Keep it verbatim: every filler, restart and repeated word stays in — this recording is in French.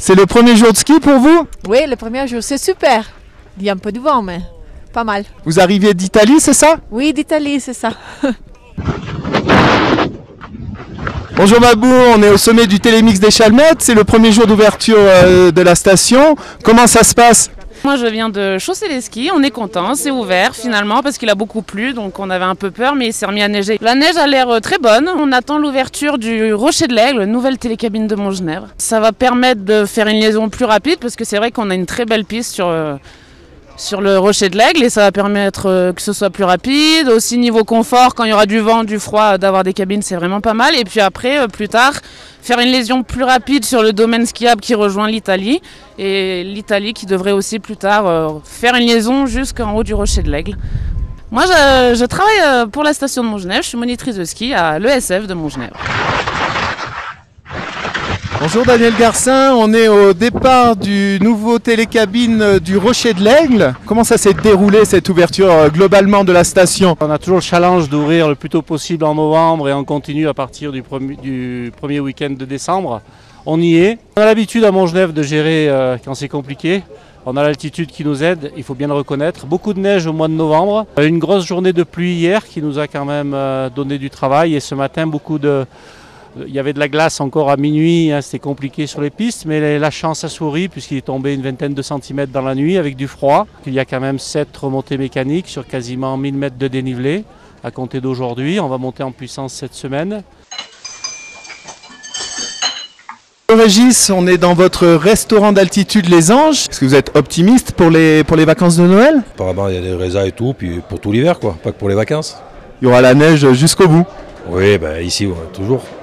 C'est le premier jour de ski pour vous? Oui, le premier jour, c'est super. Il y a un peu de vent, mais pas mal. Vous arrivez d'Italie, c'est ça? Oui, d'Italie, c'est ça. Bonjour Mabou, on est au sommet du Télémix des Chalmettes. C'est le premier jour d'ouverture euh, de la station. Comment ça se passe? Moi je viens de chausser les skis, on est content, c'est ouvert finalement parce qu'il a beaucoup plu, donc on avait un peu peur mais il s'est remis à neiger. La neige a l'air très bonne, on attend l'ouverture du Rocher de l'Aigle, nouvelle télécabine de Montgenèvre. Ça va permettre de faire une liaison plus rapide parce que c'est vrai qu'on a une très belle piste sur, euh, sur le Rocher de l'Aigle et ça va permettre euh, que ce soit plus rapide. Aussi niveau confort, quand il y aura du vent, du froid, d'avoir des cabines c'est vraiment pas mal. Et puis après, euh, plus tard, faire une liaison plus rapide sur le domaine skiable qui rejoint l'Italie. Et l'Italie qui devrait aussi plus tard euh, faire une liaison jusqu'en haut du Rocher de l'Aigle. Moi je, je travaille euh, pour la station de Montgenèvre, je suis monitrice de ski à l'E S F de Montgenèvre. Bonjour Daniel Garcin, on est au départ du nouveau télécabine du Rocher de l'Aigle. Comment ça s'est déroulé cette ouverture euh, globalement de la station? On a toujours le challenge d'ouvrir le plus tôt possible en novembre et on continue à partir du premier, du premier week-end de décembre. On y est. On a l'habitude à Montgenèvre de gérer euh, quand c'est compliqué. On a l'altitude qui nous aide, il faut bien le reconnaître. Beaucoup de neige au mois de novembre. Une grosse journée de pluie hier qui nous a quand même euh, donné du travail. Et ce matin, beaucoup de... il y avait de la glace encore à minuit, hein, c'était compliqué sur les pistes. Mais la chance a souri puisqu'il est tombé une vingtaine de centimètres dans la nuit avec du froid. Il y a quand même sept remontées mécaniques sur quasiment mille mètres de dénivelé à compter d'aujourd'hui. On va monter en puissance cette semaine. Régis, on est dans votre restaurant d'altitude Les Anges. Est-ce que vous êtes optimiste pour les, pour les vacances de Noël? Apparemment, il y a des raisins et tout, puis pour tout l'hiver, quoi, pas que pour les vacances. Il y aura la neige jusqu'au bout. Oui, ben ici, ouais, toujours.